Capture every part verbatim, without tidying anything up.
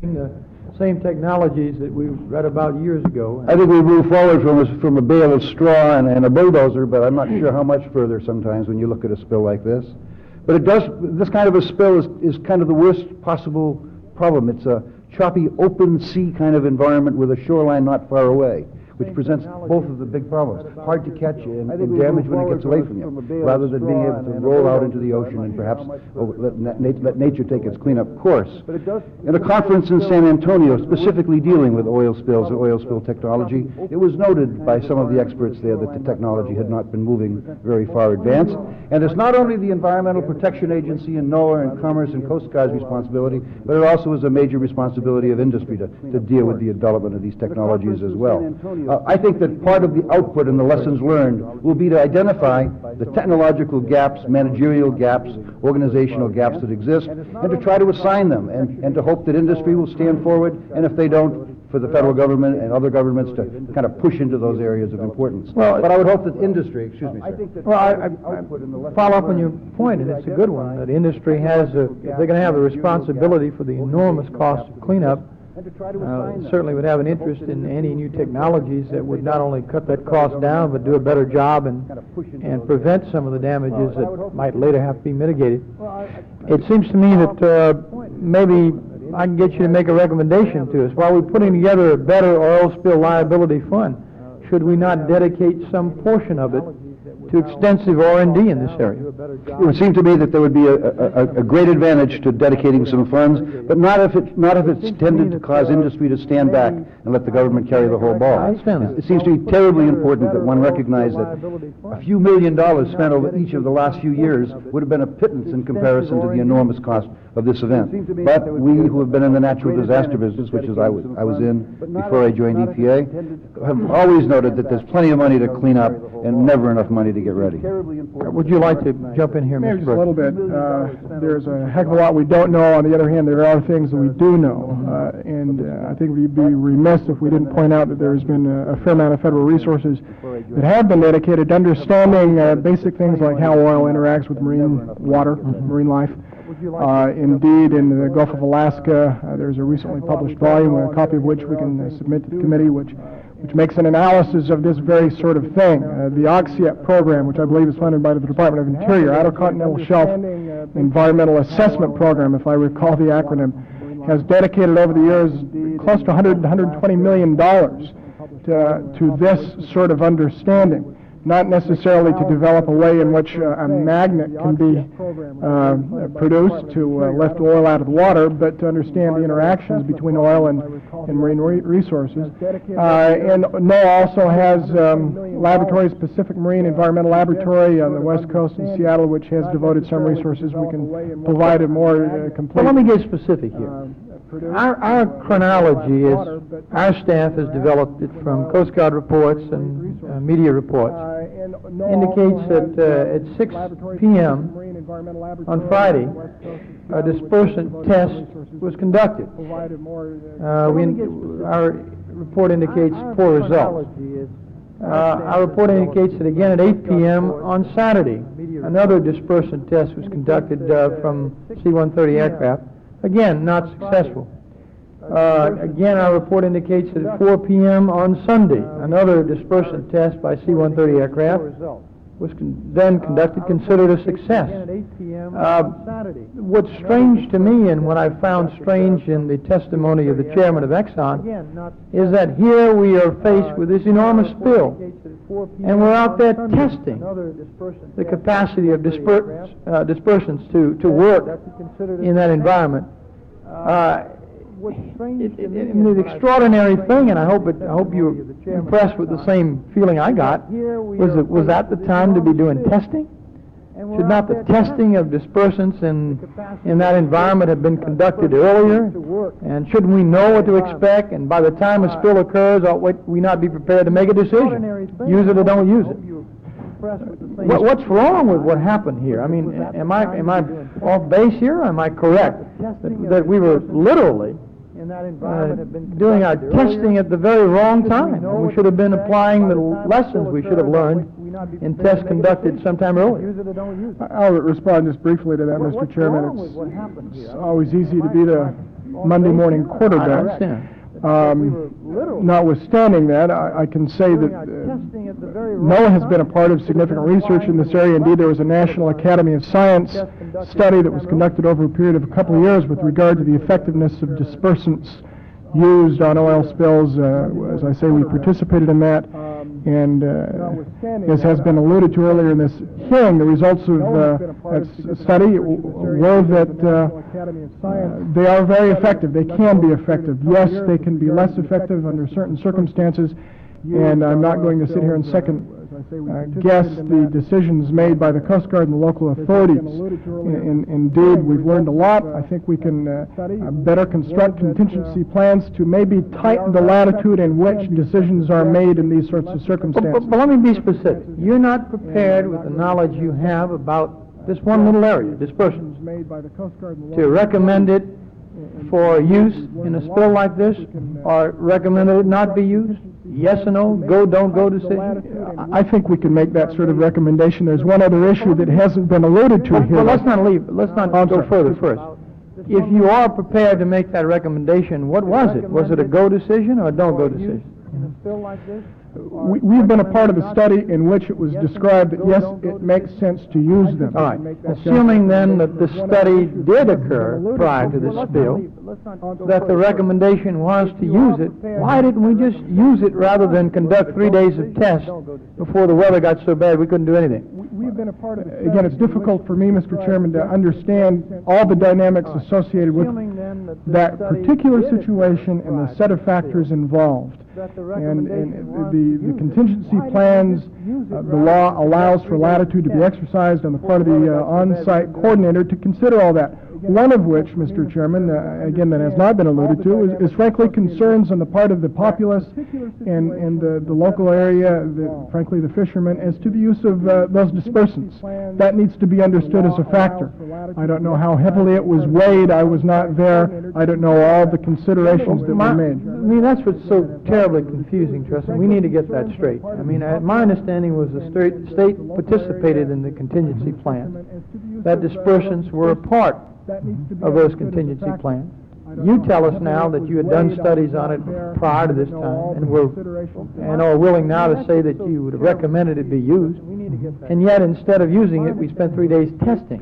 the same technologies that we read about years ago. I think we move forward from a, from a bale of straw and, and a bulldozer, but I'm not sure how much further sometimes when you look at a spill like this. But it does, this kind of a spill is, is kind of the worst possible problem. It's a choppy, open sea kind of environment with a shoreline not far away, which presents both of the big problems. Hard to catch and, and damage when it gets away from you, rather than being able to roll out into the ocean and perhaps over, let, na let nature take its cleanup course. In a conference in San Antonio specifically dealing with oil spills and oil spill technology, it was noted by some of the experts there that the technology had not been moving very far advanced. And it's not only the Environmental Protection Agency and NOAA and Commerce and Coast Guard's responsibility, but it also is a major responsibility of industry to, to deal with the development of these technologies as well. Uh, I think that part of the output and the lessons learned will be to identify the technological gaps, managerial gaps, organizational gaps that exist, and to try to assign them, and, and to hope that industry will stand forward, and if they don't, for the federal government and other governments to kind of push into those areas of importance. Well, but I would hope that industry, excuse me, sir. Well, I, I, I follow up on your point, and it's a good one, that industry has, a, if they're going to have the responsibility for the enormous cost of cleanup, Uh, certainly would have an interest in any new technologies that would not only cut that cost down, but do a better job and and prevent some of the damages that might later have to be mitigated. It seems to me that uh, maybe I can get you to make a recommendation to us. While we're putting together a better oil spill liability fund, should we not dedicate some portion of it to extensive R and D in this area? It would seem to me that there would be a, a, a great advantage to dedicating some funds, but not if it not if it's tended to cause industry to stand back and let the government carry the whole ball. I understand that. It seems to be terribly important that one recognize that a few million dollars spent over each of the last few years would have been a pittance in comparison to the enormous cost of this event. But we who have been in the natural disaster business, which is I was, I was in before I joined E P A, have always noted that there's plenty of money to clean up and never enough money to get ready. Would you like to jump in here, Maybe Mister just a little bit. Uh, there's a heck of a lot we don't know. On the other hand, there are things that we do know. Uh, and uh, I think we'd be remiss if we didn't point out that there's been a, a fair amount of federal resources that have been dedicated to understanding uh, basic things like how oil interacts with marine water, mm-hmm. marine life. Uh, indeed, in the Gulf of Alaska, uh, there's a recently published volume, a copy of which we can uh, submit to the committee, which which makes an analysis of this very sort of thing. Uh, the OXIEP program, which I believe is funded by the Department of Interior, Outer Continental Shelf Environmental Assessment Program, if I recall the acronym, has dedicated over the years close to one hundred, one hundred twenty million dollars to, to this sort of understanding. Not necessarily to develop a way in which uh, a magnet can be uh, produced to uh, lift oil out of the water, but to understand the interactions between oil and, and marine re resources. Uh, and NOAA also has um, laboratories, Pacific Marine Environmental Laboratory on the west coast in Seattle, which has devoted some resources. We can provide a more uh, complete... Well, let me get specific here. Our, our chronology is, our staff has developed it from Coast Guard reports and uh, media reports, indicates that uh, at six p m on Friday, a dispersant test was conducted. Uh, we, our report indicates poor results. Uh, our report indicates that again at eight p m on Saturday, another dispersant test was conducted uh, from C one thirty aircraft. Again, not successful. Uh, again, our report indicates that at four p m on Sunday, another dispersant test by C one thirty aircraft was con then conducted, considered a success. Uh, what's strange to me, and what I found strange in the testimony of the chairman of Exxon, is that here we are faced with this enormous spill, and we're out there testing the capacity of disper uh, dispersants to, to work in that environment. Uh, It, it, it, the extraordinary thing, and I hope it, I hope you're impressed with the same feeling I got, was it was that the time to be doing testing? Should not the testing of dispersants in in that environment have been conducted earlier? And shouldn't we know what to expect? And by the time a spill occurs, ought we not be prepared to make a decision? Use it or don't use it? What, what's wrong with what happened here? I mean, am I am I off base here? Or am I correct that, that we were literally uh, doing our testing at the very wrong time? We should have been applying the lessons we should have learned in tests conducted sometime earlier. I'll respond just briefly to that, Mister Chairman. It's, it's always easy to be the Monday morning I quarterback. understand. Um, notwithstanding that, I, I can say that uh, NOAA has been a part of significant research in this area. Indeed, there was a National Academy of Science study that was conducted over a period of a couple of years with regard to the effectiveness of dispersants used on oil spills. Uh, as I say, we participated in that, and uh, as has been alluded to earlier in this hearing, the results of uh, that s- study were that uh, uh, they are very effective. They can be effective. Yes, they can be less effective under certain circumstances, and I'm not going to sit here and second uh, guess the decisions made by the Coast Guard and the local authorities. In, in, indeed, we've learned a lot. I think we can uh, uh, better construct contingency plans to maybe tighten the latitude in which decisions are made in these sorts of But, circumstances. but, but let me be specific. You're not prepared with the knowledge you have about this one little area, dispersions, to recommend it for use in a spill like this, or recommend it not be used? Yes or no? Go, don't go decision? I I think we can make that sort of recommendation. There's one other issue that hasn't been alluded to Well, here. well, let's not leave, let's not I'm go sorry. further first. If you are prepared to make that recommendation, what was it? Was it a go decision or a don't go decision? We, we've been a part of a study in which it was described that, yes, it makes sense to use them. All right. Assuming then that the study did occur prior to the spill, that the recommendation was to use it, why didn't we just use it rather than conduct three days of tests before the weather got so bad we couldn't do anything? We've been a part of it. Again, it's difficult for me, Mister Chairman, to understand all the dynamics associated with that particular situation and the set of factors involved. And, and the, the contingency plans, uh, the law allows for latitude to be exercised on the part of the uh, on-site coordinator to consider all that. One of which, Mister Chairman, uh, again, that has not been alluded to, is, is frankly concerns on the part of the populace and, and the, the local area, the, frankly the fishermen, as to the use of uh, those dispersants. That needs to be understood as a factor. I don't know how heavily it was weighed. I was not there. I don't know all the considerations that My- were made. I mean, that's what's so terribly confusing, Tristan. We need to get that straight. I mean, I, my understanding was the state, state participated in the contingency plan, that dispersants were a part of those contingency plans. You tell us now that you had done studies on it prior to this time, and were and are willing now to say that you would have recommended it be used, and yet instead of using it, we spent three days testing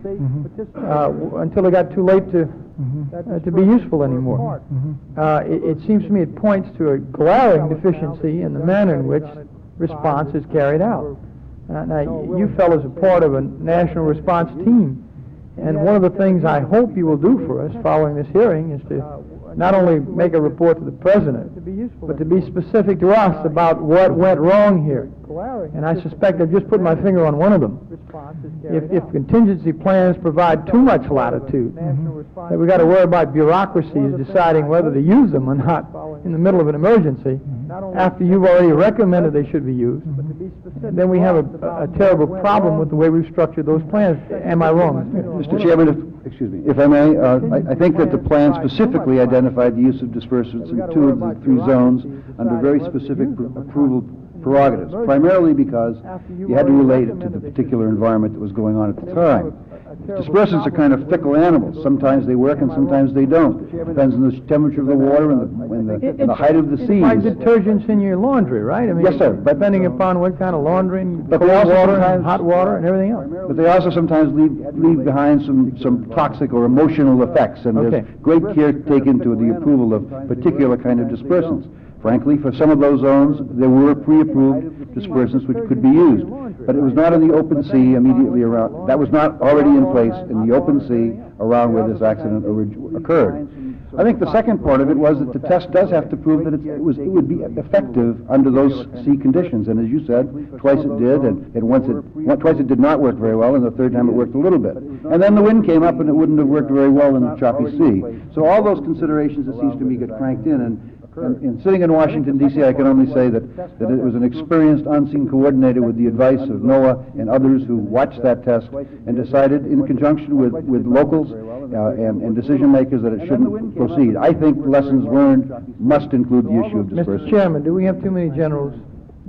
uh, w- until it got too late to uh, to be useful anymore. Uh, it, it seems to me it points to a glaring deficiency in the manner in which response is carried out. Uh, now, you fellows are part of a national response team. And one of the things I hope you will do for us following this hearing is to not only make a report to the President, but to be specific to us about what went wrong here. And I suspect I've just put my finger on one of them. If, if contingency plans provide too much latitude, that we've got to worry about bureaucracies deciding whether to use them or not in the middle of an emergency, after you've already recommended they should be used, then we have a, a terrible problem with the way we've structured those plans. Am I wrong? Mister Chairman, if, excuse me, if I may, uh, I, I think that the plan specifically identified the use of dispersants in two of the three zones under very specific pr- approval prerogatives, primarily because you had to relate it to the particular environment that was going on at the time. Dispersants are kind of fickle animals. Sometimes they work and sometimes they don't. Depends on the temperature of the water and the, and the, and the height of the seas. It's like detergents in your laundry, right? I mean, Yes, sir, but- depending upon what kind of laundry, and But cold they also water, and sometimes- hot water, and everything else. But they also sometimes leave, leave behind some, some toxic or emotional effects, and Okay. there's great care taken to the approval of particular kind of dispersants. Frankly, for some of those zones, there were pre-approved dispersants which could be used, but it was not in the open sea immediately around, that was not already in place in the open sea around where this accident orig- occurred. I think the second part of it was that the test does have to prove that it's- it was, it would be effective under those sea conditions, and as you said, twice it did, and, and once it, one, twice it did not work very well, and the third time it worked a little bit. And then the wind came up and it wouldn't have worked very well in the choppy sea. So all those considerations, it seems to me, get cranked in, and And, and sitting in Washington, D C, I can only say that, that it was an experienced on-scene coordinator with the advice of NOAA and others who watched that test and decided in conjunction with, with locals uh, and, and decision makers that it shouldn't proceed. I think lessons learned must include the issue of dispersants. Mister Chairman, do we have too many generals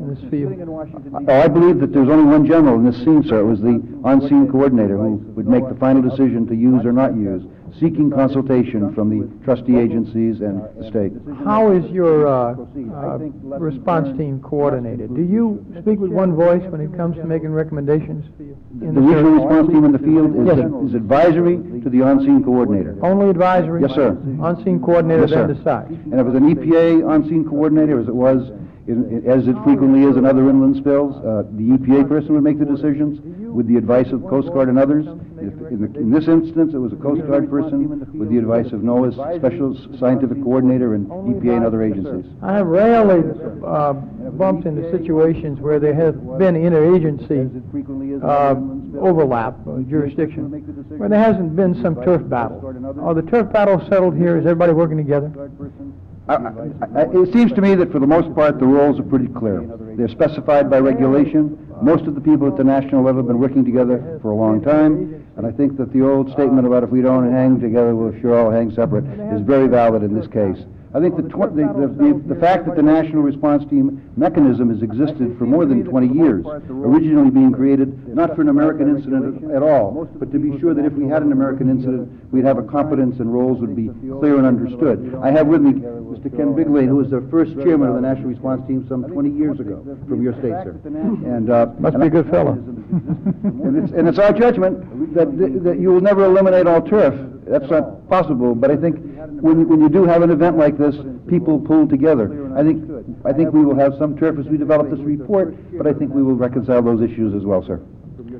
in this field? Oh, I believe that there's only one general in this scene, sir. It was the on-scene coordinator who would make the final decision to use or not use, seeking consultation from the trustee agencies and the state. How is your uh, uh, response team coordinated? Do you speak with one voice when it comes to making recommendations? in The this regional area? response team in the field is, Yes. is advisory to the on-scene coordinator. Only advisory? Yes, sir. On-scene coordinator Yes, sir. then decides? And if it's an E P A on-scene coordinator, as it was, in, in- as it frequently is in other inland spills, uh, the E P A person would make the decisions with the advice of Coast Guard and others. If, in, the, in this instance, it was a Coast Guard person with the advice of NOAA's Special Scientific Coordinator and E P A and other agencies. I have rarely uh, bumped into situations where there has been interagency uh, overlap of jurisdiction, where there hasn't been some turf battle. Are the turf battles settled here? Is everybody working together? I, I, I, it seems to me that for the most part, the roles are pretty clear. They're specified by regulation. Most of the people at the national level have been working together for a long time, and I think that the old statement about if we don't hang together, we'll sure all hang separate is very valid in this case. I think the, tw- the, the, the, the fact that the National Response Team mechanism has existed for more than twenty years, originally being created not for an American incident at all, but to be sure that if we had an American incident, we'd have a competence and roles would be clear and understood. I have with me Mister Ken Bigley, who was the first chairman of the National Response Team some twenty years ago from your state, sir. And, uh, Must and be I- a good fellow. and it's, and it's our judgment that, that you will never eliminate all turf. That's not possible, but I think when you, when you do have an event like this, people pull together. I think, I think we will have some turf as we develop this report, but I think we will reconcile those issues as well, sir.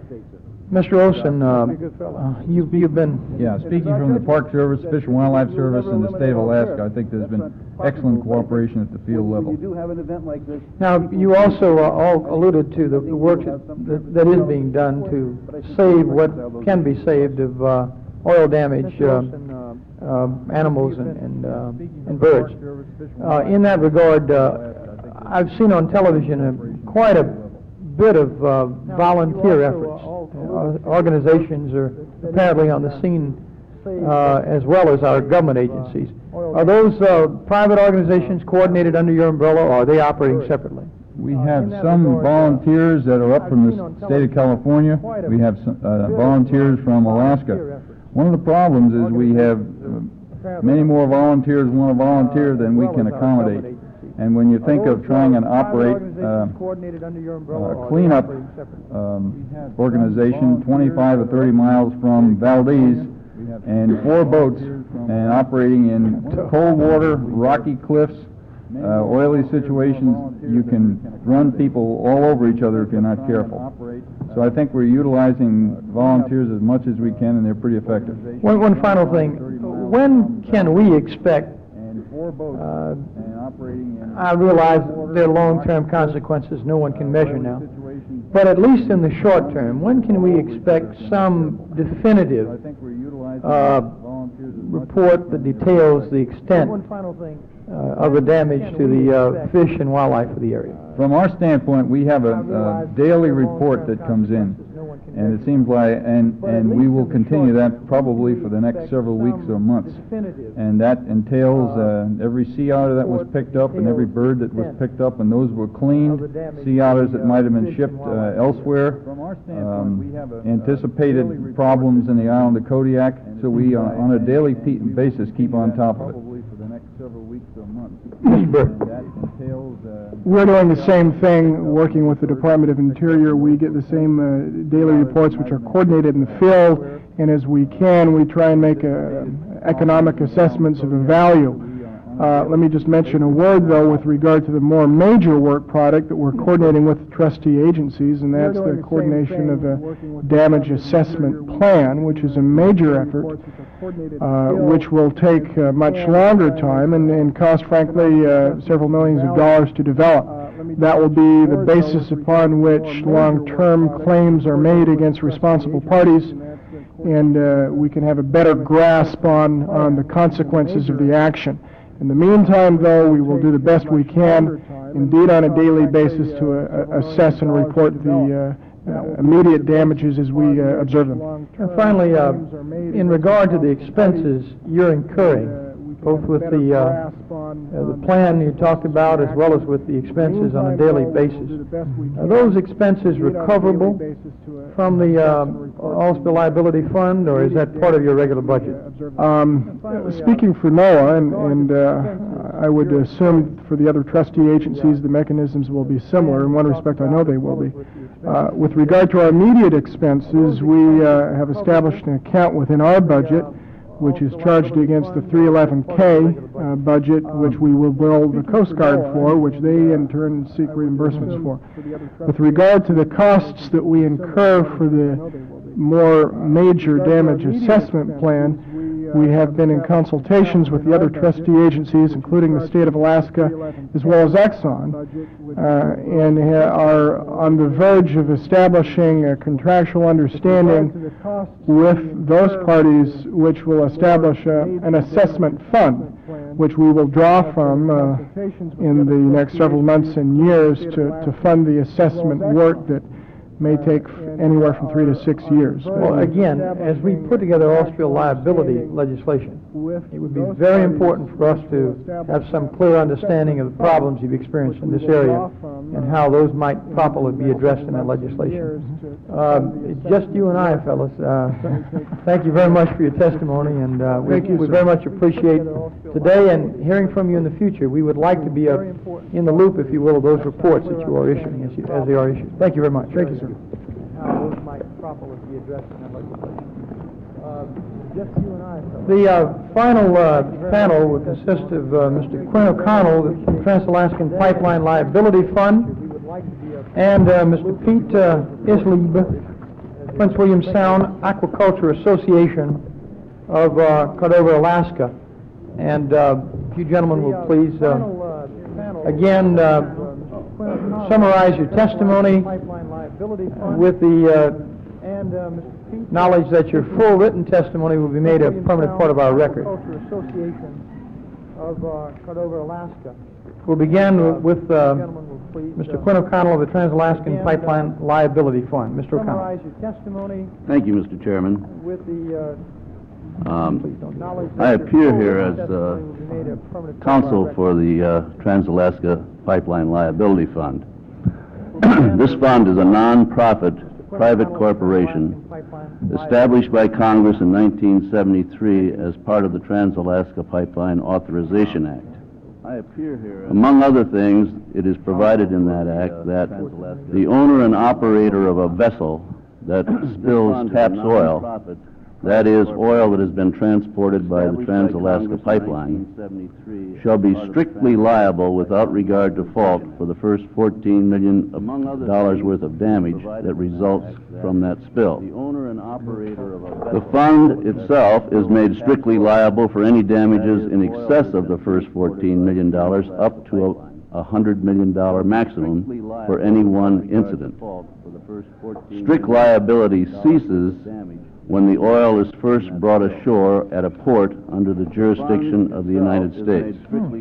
Mister Olson, uh, uh, you've, you've been... Yeah, speaking from the Park Service, Fish and Wildlife Service, and the state of Alaska, I think there's been excellent cooperation at the field level. do have an event like this. Now, you also uh, all alluded to the, the work that, that, that is being done to save what can be saved of uh, oil damage, uh, uh, animals and, and, uh, and birds. Uh, in that regard, uh, I've seen on television a, quite a bit of uh, volunteer efforts. Uh, organizations are apparently on the scene uh, as well as our government agencies. Are those uh, private organizations coordinated under your umbrella, or are they operating separately? We have some volunteers that are up from the state of California. We have some, uh, volunteers from Alaska. One of the problems is we have uh, many more volunteers want to volunteer than we can accommodate. And when you think of trying and operate uh, a cleanup um, organization twenty-five or thirty miles from Valdez, and four boats, and operating in cold water, rocky cliffs, uh, oily situations, you can run people all over each other if you're not careful. So I think we're utilizing volunteers as much as we can, and they're pretty effective. One, one final thing. When can we expect, uh, I realize there are long-term consequences no one can measure now, but at least in the short term, when can we expect some definitive uh, report that details the extent uh, of the damage to the uh, fish and wildlife of the area? From our standpoint, we have a, a daily report that comes in, and it seems like, and, and we will continue that probably for the next several weeks or months. And that entails uh, every sea otter that was picked up and every bird that was picked up, and those were cleaned. Sea otters that might have been shipped uh, elsewhere, um, anticipated problems in the island of Kodiak, so we, uh, on a daily pe- basis, keep on top of it. We're doing the same thing, working with the Department of Interior. We get the same uh, daily reports, which are coordinated in the field, and as we can, we try and make uh, economic assessments of the value. Uh, let me just mention a word, though, with regard to the more major work product that we're coordinating with the trustee agencies, and that's the coordination of a damage assessment plan, which is a major effort, uh, which will take uh, much longer time and, and cost, frankly, uh, several millions of dollars to develop. That will be the basis upon which long-term claims are made against responsible parties, and uh, we can have a better grasp on, on the consequences of the action. In the meantime, though, we will do the best we can, indeed on a daily basis, to uh, assess and report the uh, uh, immediate damages as we uh, observe them. And finally, uh, in regard to the expenses you're incurring both with the, uh, uh, the plan you talked about as well as with the expenses on a daily basis. Are those expenses recoverable from the um, Oil Spill Liability Fund, or is that part of your regular budget? Um, speaking for NOAA, and, and uh, I would assume for the other trustee agencies, the mechanisms will be similar. In one respect, I know they will be. Uh, with regard to our immediate expenses, we uh, have established an account within our budget which is charged against the three eleven K uh, budget, which we will bill the Coast Guard for, which they in turn seek reimbursements for. With regard to the costs that we incur for the more major damage assessment plan, we have been in consultations with the other trustee agencies, including the state of Alaska, as well as Exxon, uh, and ha are on the verge of establishing a contractual understanding with those parties which will establish a, an assessment fund, which we will draw from uh, in the next several months and years to, to fund the assessment work that may take anywhere from three to six years. Well, again, as we put together oil spill liability legislation, it would be very important for us to have some clear understanding of the problems you've experienced in this area and how those might properly be addressed in that legislation. Um, it's just you and I, fellas. Uh, thank you very much for your testimony, and uh, we, we very much appreciate today and hearing from you in the future. We would like to be uh, in the loop, if you will, of those reports that you are issuing as, you, as they are issued. Thank you very much. Thank you, sir. How those might properly be addressed in that legislation. Uh, just you and I. The uh, final uh, panel will consist of uh, Mister Quinn O'Connell, the Trans-Alaskan Pipeline Liability Fund, and uh, Mister Pete uh, Islieb, Prince William Sound Aquaculture Association of uh, Cordova, Alaska. And uh, if you gentlemen will please, uh, again, uh, summarize your testimony with the uh, knowledge that your full written testimony will be made a permanent part of our record. We'll begin with uh, Mister Quinn O'Connell of the Trans-Alaskan Pipeline Liability Fund. Mister O'Connell. Thank you, Mister Chairman. Um, I appear here as uh, counsel for the uh, Trans-Alaska Pipeline Liability Fund. This fund is a non-profit private corporation established by Congress in nineteen seventy-three as part of the Trans-Alaska Pipeline Authorization Act. I appear here Among other things, it is provided in that act that the owner and operator of a vessel that spills TAPS oil, that is, oil that has been transported by the Trans-Alaska Pipeline, shall be strictly liable without regard to fault for the first fourteen million dollars worth of damage that results from that spill. The fund itself is made strictly liable for any damages in excess of the first fourteen million dollars up to a one hundred million dollars maximum for any one incident. Strict liability ceases when the oil is first brought ashore at a port under the jurisdiction of the United States.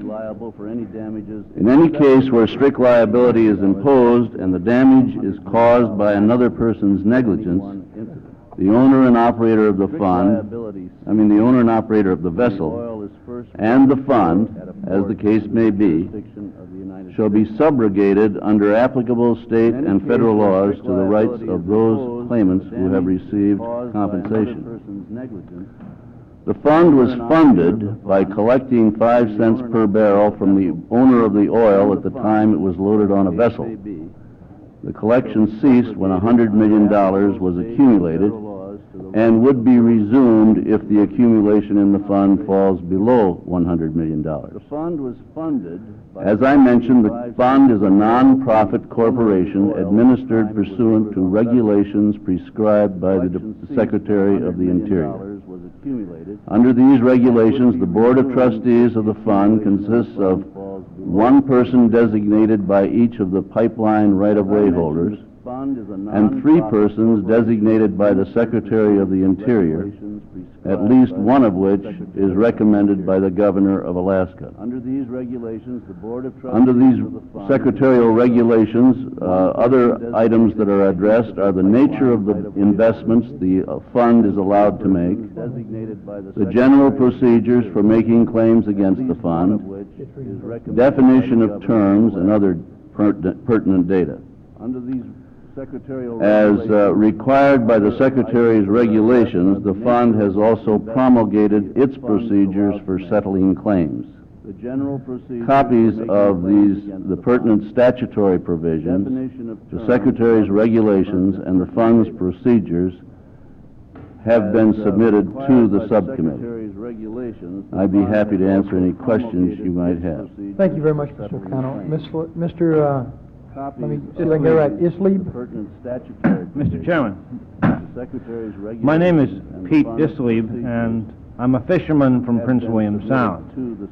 In any case where strict liability is imposed and the damage is caused by another person's negligence, the owner and operator of the fund, I mean the owner and operator of the vessel, and the fund, as the case may be, shall be subrogated under applicable state and federal laws to the rights of those claimants who have received compensation. The fund was funded by collecting five cents per barrel from the owner of the oil at the time it was loaded on a vessel. The collection ceased when one hundred million dollars was accumulated and would be resumed if the accumulation in the fund falls below one hundred million dollars. The fund was funded As I mentioned, the fund is a non-profit corporation administered pursuant to regulations prescribed by the De- Secretary of the Interior. Under these regulations, the Board of Trustees of the fund consists of one person designated by each of the pipeline right-of-way holders and three persons designated by the Secretary of the Interior at least one of which is recommended by the governor of Alaska. Under these regulations, the Board of Trustees Under these secretarial regulations, uh, other items that are addressed are the nature of the investments the uh, fund is allowed to make, the general procedures for making claims against the fund, definition of terms, and other pertinent, pertinent data. Under these As uh, required by the Secretary's regulations, the fund has also promulgated its procedures for settling claims. The general procedures Copies of these, the pertinent statutory provisions, the Secretary's regulations, and the fund's procedures have been submitted to the subcommittee. I'd be happy to answer any questions you might have. Thank you very much, Mister O'Connell. Mister Uh, Let me see if I can get it right. Isley? Mister Chairman, my name is Pete Isley, and I'm a fisherman from Prince William Sound.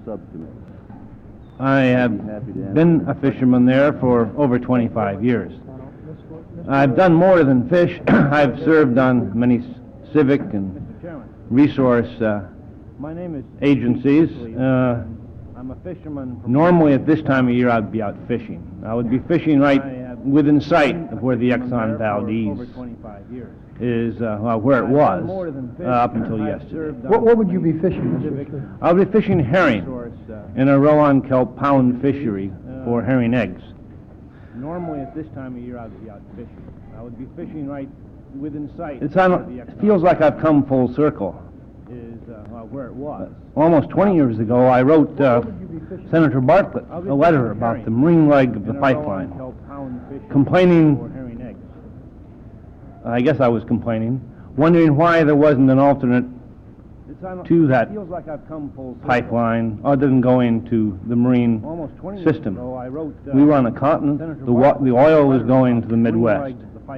I have been a fisherman there for over twenty-five years. I've done more than fish. I've served on many civic and resource uh, agencies. Uh, I'm a fisherman. Normally at this time of year I'd be out fishing. I would be fishing right within sight of where the Exxon Valdez is, uh, well, where it was, uh, up until yesterday. What, what would you be fishing, Mister Isley? I would be fishing herring in a rowan kelp pound fishery for herring eggs. Normally at this time of year I'd be out fishing. I would be fishing right within sight. It's on, it feels like I've come full circle. Is uh, well, where it was. Almost twenty years ago, I wrote uh, Senator Bartlett a letter about the marine leg of the pipeline, complaining, I guess I was complaining, wondering why there wasn't an alternate to that pipeline other than going to the marine system. We were on a continent, the, wa the oil was going to the Midwest.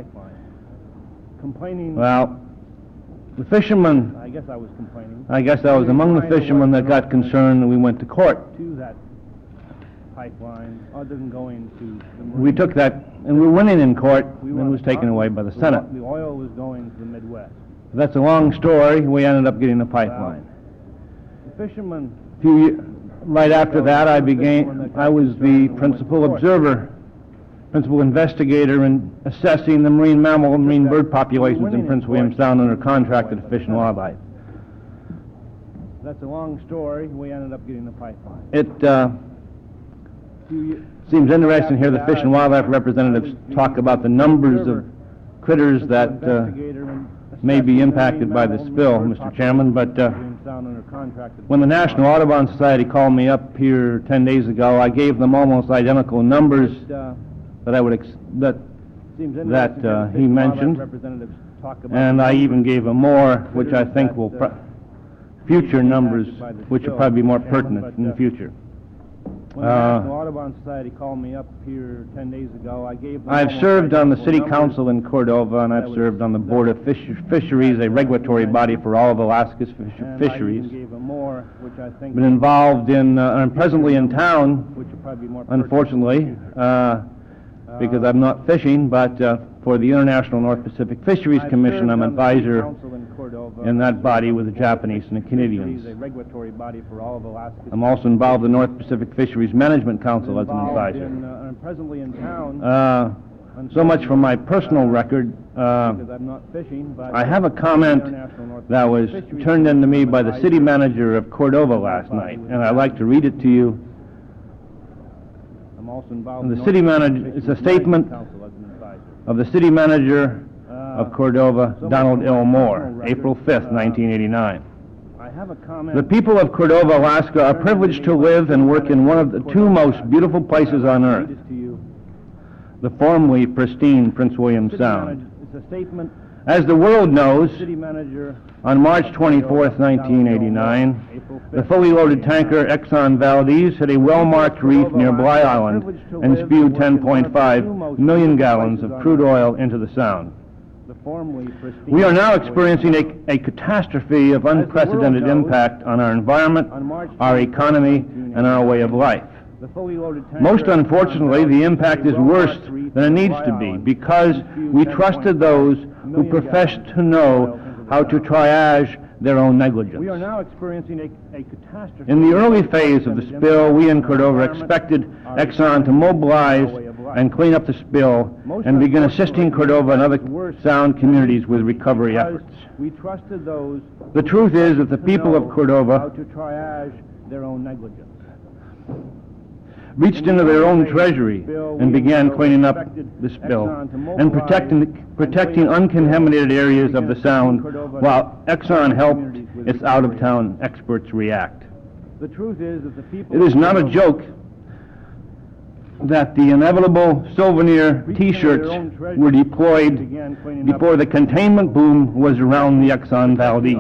Well, the fishermen, I guess I was complaining. I guess I was among the fishermen that got concerned, and we went to court. To that pipeline, other than going to the we took that, and we were winning in court, we and it was taken away by the Senate. The oil was going to the Midwest. That's a long story. We ended up getting the pipeline. The fishermen. A few, right after that, I began. I was the principal observer. Principal investigator in assessing the marine mammal and marine bird populations in Prince William Sound under contract to Fish and Wildlife. That's a long story. We ended up getting the pipeline. It uh, seems interesting to hear the Fish and Wildlife representatives talk about the numbers of critters that uh, may be impacted by the spill, Mister Chairman, but uh, when the National Audubon Society called me up here ten days ago, I gave them almost identical numbers that I would ex that that uh, he mentioned, and I even gave him more, which I think will pro future numbers, which will probably be more pertinent in the future. When the National Audubon Society called me up here ten days ago, I gave them I've served on the City Council in Cordova, and I've served on the Board of Fish Fisheries, a regulatory body for all of Alaska's fish fisheries. Been involved in, uh, I'm presently in town, unfortunately, uh, because I'm not fishing, but uh, for the International North Pacific Fisheries Commission, I'm advisor in that body with the Japanese and the Canadians. I'm also involved in the North Pacific Fisheries Management Council as an advisor. Uh, so much for my personal record. Uh, I have a comment that was turned in to me by the city manager of Cordova last night, and I'd like to read it to you. The city manager, it's a statement of the city manager of Cordova, Donald L. Moore, April fifth, nineteen eighty-nine. The people of Cordova, Alaska are privileged to live and work in one of the two most beautiful places on earth, the formerly pristine Prince William Sound. As the world knows, on March twenty-fourth, nineteen eighty-nine, the fully loaded tanker Exxon Valdez hit a well-marked reef near Bly Island and spewed ten point five million gallons of crude oil into the Sound. We are now experiencing a, a catastrophe of unprecedented impact on our environment, our economy, and our way of life. Most unfortunately, the impact is worse than it needs to be because we trusted those who professed to know how to triage their own negligence. We are now experiencing a, a catastrophe. In the early phase of the spill, we in Cordova expected Exxon to mobilize and clean up the spill and begin assisting Cordova and other sound communities with recovery efforts. We trusted those. The truth is that the people of Cordova to triage their own negligence, reached into their own treasury and began cleaning up the spill and protecting, protecting uncontaminated areas of the Sound while Exxon helped its out-of-town experts react. The truth is that the people it is not a joke that the inevitable souvenir T-shirts were deployed before the containment boom was around the Exxon Valdez.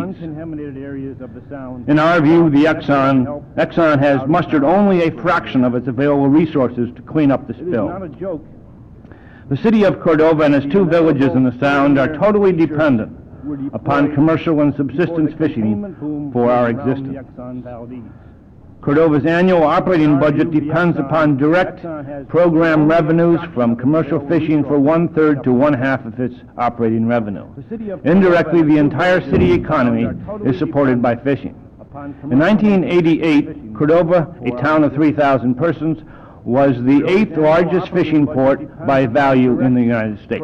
In our view, the Exxon, Exxon has mustered only a fraction of its available resources to clean up the spill. The city of Cordova and its two villages in the Sound are totally dependent upon commercial and subsistence fishing for our existence. Cordova's annual operating budget depends upon direct program revenues from commercial fishing for one-third to one-half of its operating revenue. Indirectly, the entire city economy is supported by fishing. In nineteen eighty-eight, Cordova, a town of three thousand persons, was the eighth largest fishing port by value in the United States.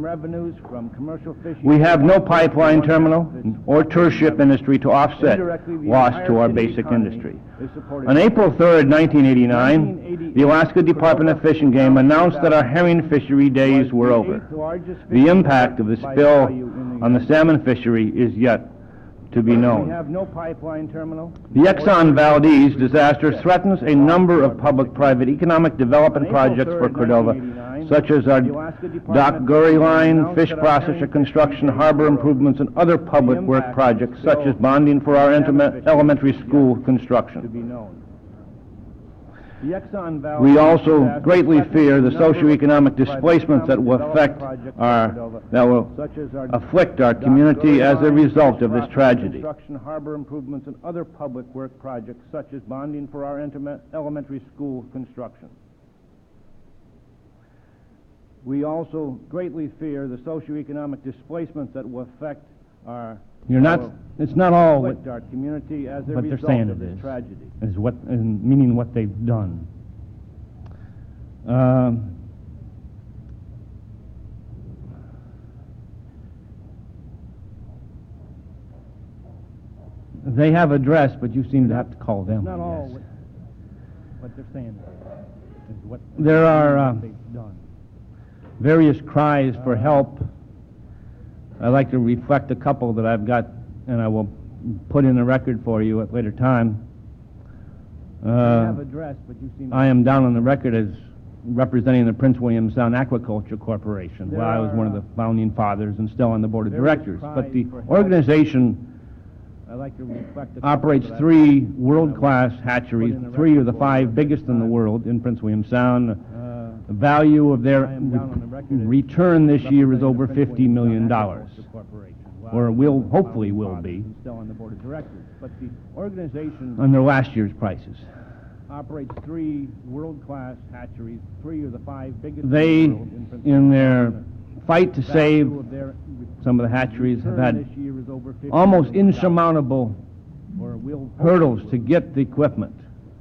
We have no pipeline terminal or tour ship industry to offset loss to our basic industry. On April third, nineteen eighty-nine, the Alaska Department of Fish and Game announced that our herring fishery days were over. The impact of the spill on the salmon fishery is yet to be known. We have no pipeline terminal. The Exxon Valdez disaster threatens a number of public-private economic development projects for Cordova, such as our Dock Gurry Line, fish processor construction, harbor improvements, and other public work projects, such as bonding for our elementary school construction. We also greatly fear the socioeconomic displacements that will affect our that will afflict our community as a result of this tragedy. Harbor improvements and other public work projects such as bonding for our elementary school construction. We also greatly fear the socioeconomic displacements that will affect our You're not. It's not all what our community as a result they're saying of this tragedy. Is what, and meaning what they've done. Um, they have address, but you seem to have to call them. It's not all what, what they're saying. Is what there are uh, they've done. Various cries for help. I'd like to reflect a couple that I've got, and I will put in the record for you at a later time. Uh, address, but you seem I am down on the record as representing the Prince William Sound Aquaculture Corporation, where I was one of the founding fathers and still on the board of directors. But the organization like to reflect operates three world-class hatcheries. Three are the five biggest in the world in Prince William Sound. Uh, the value of their re return this year is over fifty million dollars, or will hopefully will be. Still on the board of directors, but the organization on their last year's prices operates three world-class hatcheries. Three are the five biggest. They, in, in their fight to save some of the hatcheries, have had almost insurmountable hurdles to get the equipment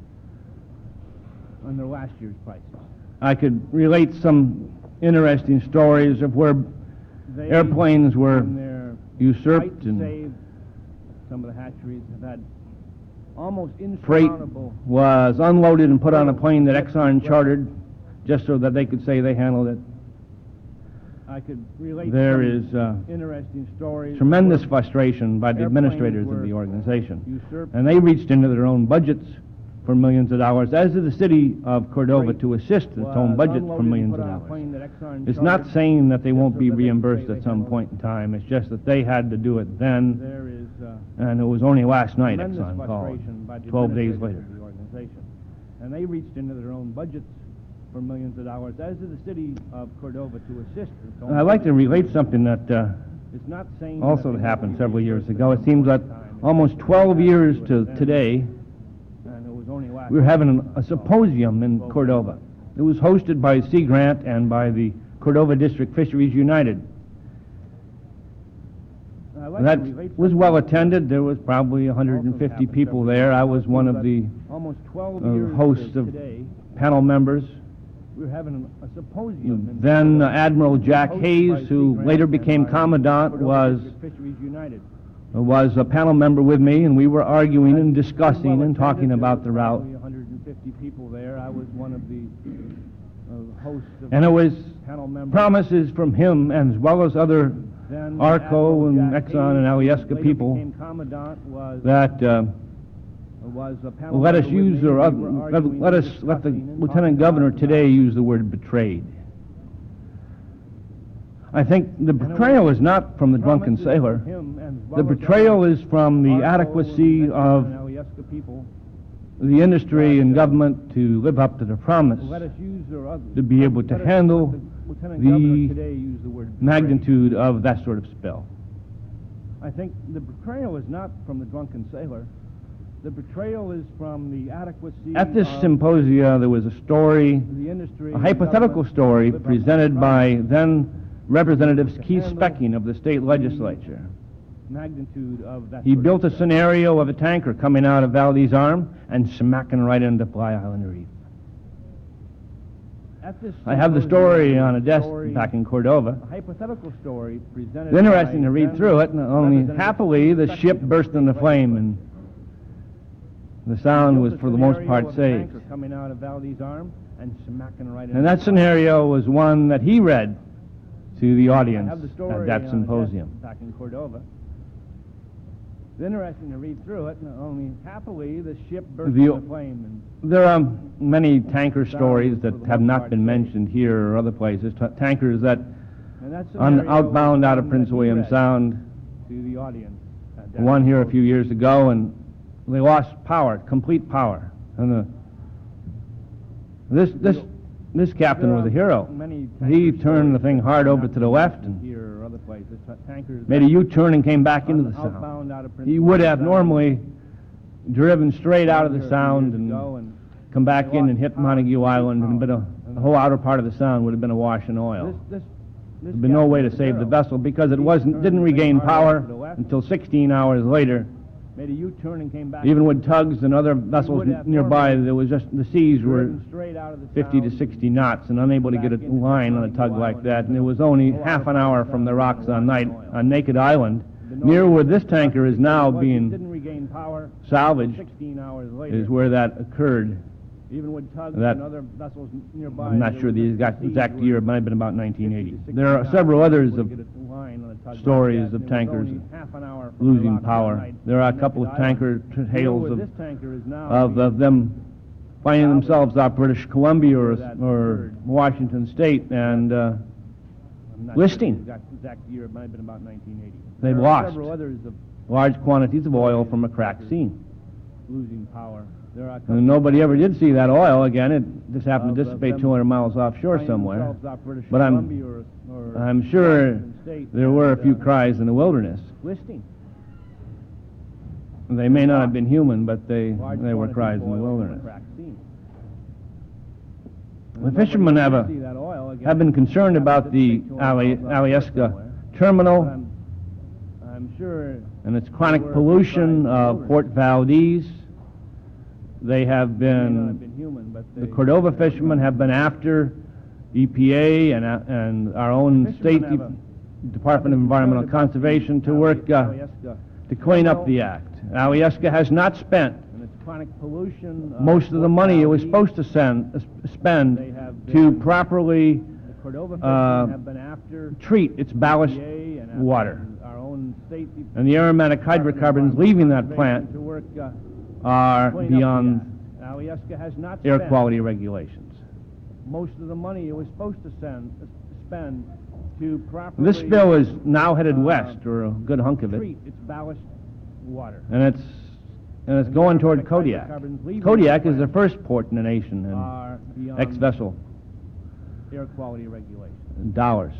on their last year's prices. I could relate some interesting stories of where they, airplanes were usurped and some of the hatcheries have had almost freight was unloaded and put on a plane that Exxon chartered just so that they could say they handled it. I could relate there is uh, interesting stories tremendous frustration by the administrators of the organization, and they reached into their own budgets for millions of dollars, as did the city of Cordova, to assist its own budget for millions of dollars. It's not saying that they won't be reimbursed at some point in time. It's just that they had to do it then, and it was only last night Exxon called, twelve days later. And they reached into their own budgets for millions of dollars, as did the city of Cordova, to assist its own. I'd like to relate something that uh, it's not saying also that happened several years ago. It seems that almost twelve years to today, we were having a symposium in Cordova. It was hosted by Sea Grant and by the Cordova District Fisheries United. That was well attended. There was probably one hundred fifty people there. I was one of the uh, hosts of panel members. We were having a symposium. Then uh, Admiral Jack Hayes, who later became Commandant, was was a panel member with me, and we were arguing and discussing and talking about the route. one hundred fifty people there. I was one of the uh, hosts. And it was promises from him, as well as other ARCO and Exxon and Alyeska people, that uh, let us use, or uh, let, let us let the Lieutenant Governor today use the word betrayed. I think the betrayal is not from the drunken sailor. The betrayal is from the adequacy of the industry and government to live up to their promise, to be able to handle the magnitude of that sort of spill. I think the betrayal is not from the drunken sailor. The betrayal is from the adequacy. At this symposia, there was a story, a hypothetical story presented by then Representative Keith Specking of the state legislature. Magnitude of that. He built a scenario of a tanker coming out of Valdez Arm and smacking right into Fly Island Reef. I have the story on a desk back in Cordova. A hypothetical story presented. It's interesting to read through it, and only happily the ship burst into flame, and the sound was for the most part saved. Coming out of Valdez Arm and smacking right. And that scenario was one that he read to the audience at that symposium. Back in Cordova. It's interesting to read through it, and only happily the ship burst the, into flame. And there are many tanker stories that have not been mentioned here or other places. T tankers that on outbound out of Prince William Sound. To the audience. One here a few years ago, and they lost power, complete power. And the, this this this captain was a hero. He turned the thing hard over to the left and made a U-turn and came back into the Sound. He would have normally driven straight out of the Sound and come back in and hit Montague Island, and been a, the whole outer part of the Sound would have been awash in oil. There'd been no way to save the vessel because it wasn't didn't regain power until sixteen hours later. Made a U-turn and came back. Even with tugs and other vessels nearby, there was just the seas were fifty to sixty knots and unable to get a line on a tug like that. And it was only half an hour from the rocks on night on Naked Island, near where this tanker is now being salvaged, is where that occurred. Even with tugs that, and other vessels nearby. I'm not sure the exact, exact year. It might have been about nineteen eighty. There are several others of stories of tankers losing power. There are a couple of tanker tales of, of, of them finding themselves off British Columbia or, or Washington State and uh, listing. They've lost large quantities of oil from a cracked scene. Losing power. And nobody ever did see that oil again. It just happened to dissipate two hundred miles offshore somewhere. But I'm, I'm sure there were a few cries in the wilderness. They may not have been human, but they, they were cries in the wilderness. The fishermen have, a, have been concerned about the Ali, Alyeska terminal and its chronic pollution of Port Valdez. They have been, the Cordova fishermen have been after E P A and, uh, and our own state De Department of Environmental Conservation to work uh, to clean up the act. Alyeska has not spent most of the money it was supposed to send, uh, spend to properly uh, treat its ballast water. And the aromatic hydrocarbons leaving that plant are beyond air quality regulations. Most of the money it was supposed to send, spend to properly. This spill is now headed uh, west, or a good hunk of it. Its ballast water. And it's and it's going toward Kodiak. Kodiak is the first port in the nation, and ex-vessel. Air quality regulations. Dollars.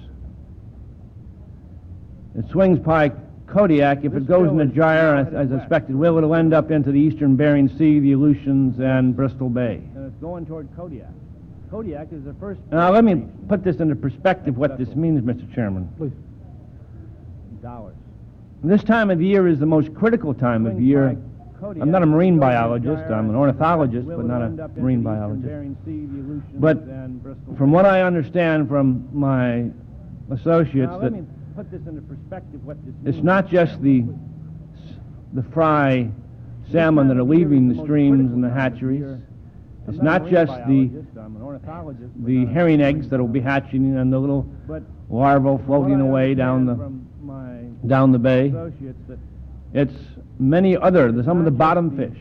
It swings by Kodiak. If it goes in a gyre, as, as expected will, it'll end up into the eastern Bering Sea, the Aleutians, and Bristol Bay. And it's going toward Kodiak. Kodiak is the first... Now, let me put this into perspective, what this means, Mister Chairman. Please. Dollars. This time of year is the most critical time of year. I'm not a marine biologist, I'm an ornithologist, but not a marine biologist. But from what I understand from my associates, that it's not just the, the fry salmon that are leaving the streams and the hatcheries. It's not just the, the herring eggs that will be hatching and the little larvae floating away down the, down the bay. It's many other, the, some of the bottom fish.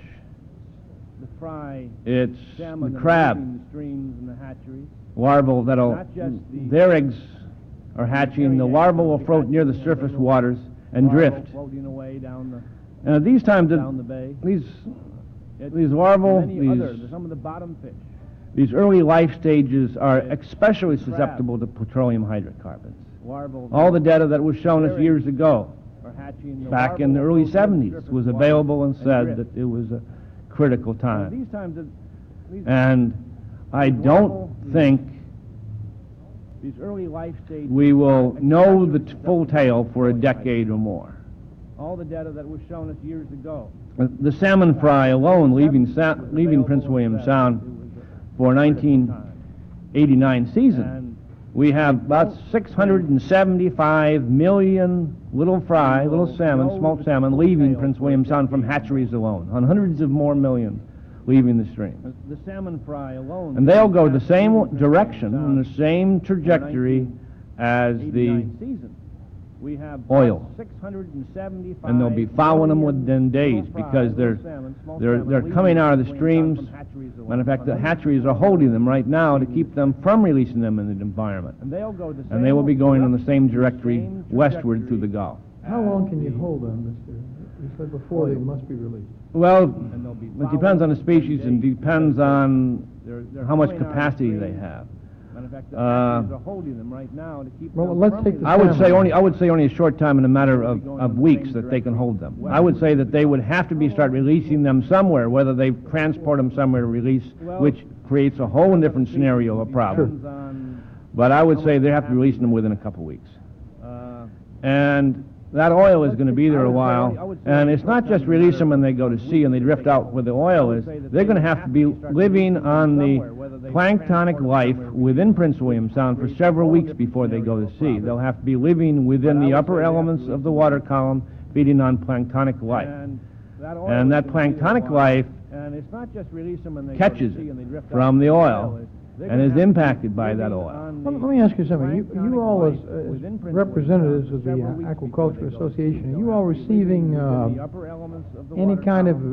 It's the crab, larval that'll, their eggs are hatching, the larvae will float near the surface waters and drift. And at these times, it, these, these larval, these, some of the bottom fish, these early life stages are especially susceptible to petroleum hydrocarbons. All the data that was shown us years ago, back in the early seventies, was available and said that it was a critical time. And I don't think we will know the t full tale for a decade or more. All the data that was shown us years ago. The salmon fry alone, leaving, sa leaving Prince William Sound for nineteen eighty-nine season, we have about six hundred seventy-five million little fry, little salmon, smoked salmon, leaving Prince William Sound from hatcheries alone, on hundreds of more millions leaving the stream. The salmon fry alone, and they'll go the same direction and the same trajectory as the oil, and they'll be following them within days because they're they're they're coming out of the streams. Matter of fact, the hatcheries are holding them right now to keep them from releasing them in the environment, and they will be going on the same trajectory westward through the Gulf. How long can you hold them, Mister You said before they must be released. Well, it depends on the species and depends on how much capacity they have. Uh, well, let's take the I would salmon. say only I would say only a short time, in a matter of, of weeks, that they can hold them. I would say that they would have to be start releasing them somewhere, whether they transport them somewhere to release, which creates a whole different scenario of problems. Sure. But I would say they have to be releasing them within a couple weeks. And that oil is going to be there a while, and it's not just release them and they go to sea and they drift out where the oil is. They're going to have to be living on the planktonic life within Prince William Sound for several weeks before they go to sea. They'll have to be living within the upper elements of the water column, feeding on planktonic life. And that planktonic life catches it from the oil and is impacted by that oil. Let let me ask you something. You, you all, as, as representatives of the uh, Aquaculture Association, are you all receiving uh, any kind of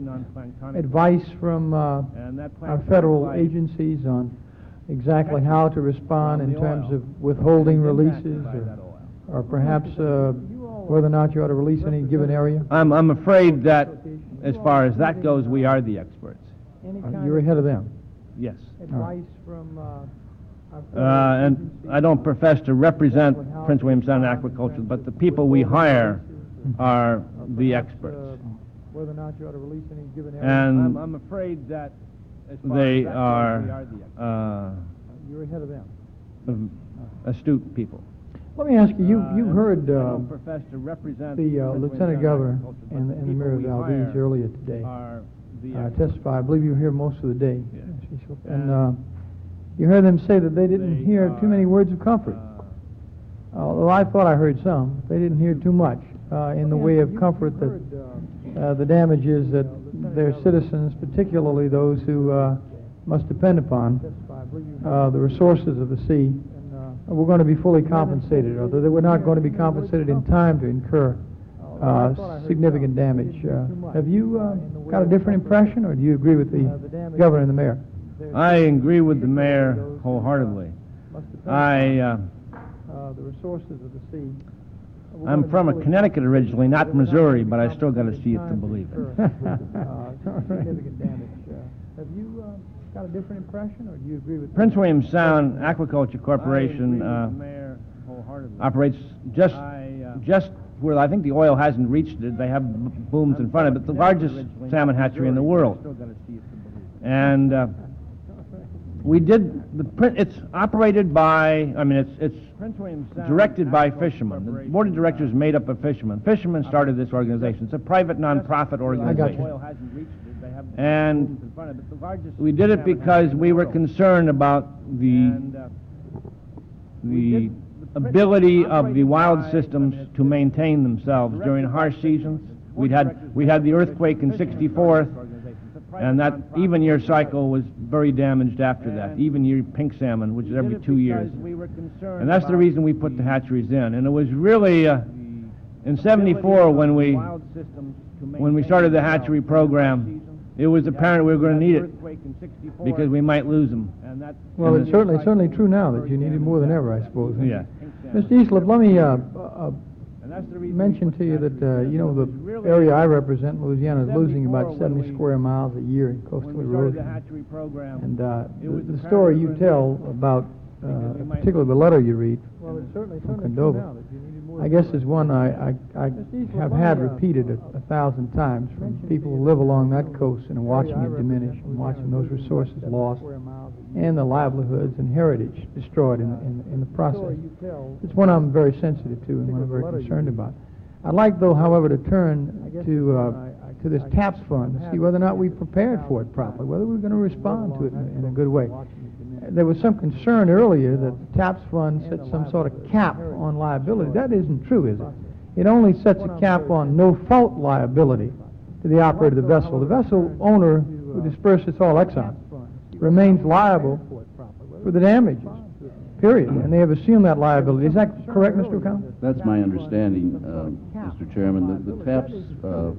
advice from uh, our federal agencies on exactly how to respond in terms of withholding releases, or, or perhaps uh, whether or not you ought to release any given area? I'm, I'm afraid that, as far as that goes, we are the experts. Uh, you're ahead of them. Yes. Advice from uh, our federal Uh, and agencies? I don't profess to represent Prince William Sound Aquaculture, but the people we hire are the experts. Uh, whether or not you ought to release any given area? And I'm, I'm afraid that they are uh, You're ahead of them. astute people. Let me ask you, you, you Uh, heard I uh, don't profess to represent the uh, Prince William Lieutenant Sound Governor Aquaculture, but and, the and the people Mayor of we Valdez hire earlier today are the uh, experts. testify. I believe you were here most of the day. Yes. And uh, you heard them say that they didn't They hear are, too many words of comfort. Uh, Although I thought I heard some, they didn't hear too much uh, in the way of comfort that uh, the damages that their citizens, particularly those who uh, must depend upon uh, the resources of the sea, were going to be fully compensated, or that they were not going to be compensated in time to incur uh, significant damage. Uh, have you uh, got a different impression, or do you agree with the governor and the mayor? I agree with the mayor wholeheartedly. I, uh, Uh, the resources of the sea. I'm from a Connecticut originally, not Missouri, but I still got to see it to believe it. Significant damage. Uh, Have you uh, got a different impression, or do you agree with? Prince William Sound Aquaculture Corporation uh, operates just just where I think the oil hasn't reached it. They have b- booms in front of it, the largest salmon hatchery in the world. And uh, we did, the, print- it's operated by, I mean, it's, it's directed by fishermen. The board of directors is made up of fishermen. Fishermen started this organization. It's a private nonprofit organization. And we did it because we were concerned about the, the ability of the wild systems to maintain themselves during harsh seasons. We'd had, we had the earthquake in sixty-four, and that even year cycle was very damaged after that. Even year pink salmon, which is every two years. And that's the reason we put the hatcheries in. And it was really uh, in seventy-four when we when we started the hatchery program, it was apparent we were going to need it because we might lose them. Well, it's certainly, certainly true now that you need it more than ever, I suppose. Yeah. Mister Eastliff, let me uh, uh, mention to you that, uh, you know, the area I represent, Louisiana, is losing about seventy square miles a year in coastal erosion. And uh, the, the story you tell about, uh, particularly the letter you read from Condova, I guess is one I, I, I have had repeated a, a thousand times from people who live along that coast and are watching it diminish and watching those resources lost and the livelihoods and heritage destroyed in, in, in the process. It's one I'm very sensitive to and one I'm very concerned about. I'd like, though, however, to turn to uh, to this TAPS fund to see whether or not we prepared for it properly, whether we're going to respond to it in, in a good way. There was some concern earlier that the TAPS fund set some sort of cap on liability. That isn't true, is it? It only sets a cap on no-fault liability to the operator of the vessel. The vessel owner who dispersed its all Exxon remains liable for the damages, period, and they have assumed that liability. Is that correct, Mister O'Connell? That's my understanding, uh, Mister Chairman. The, the TAPS uh,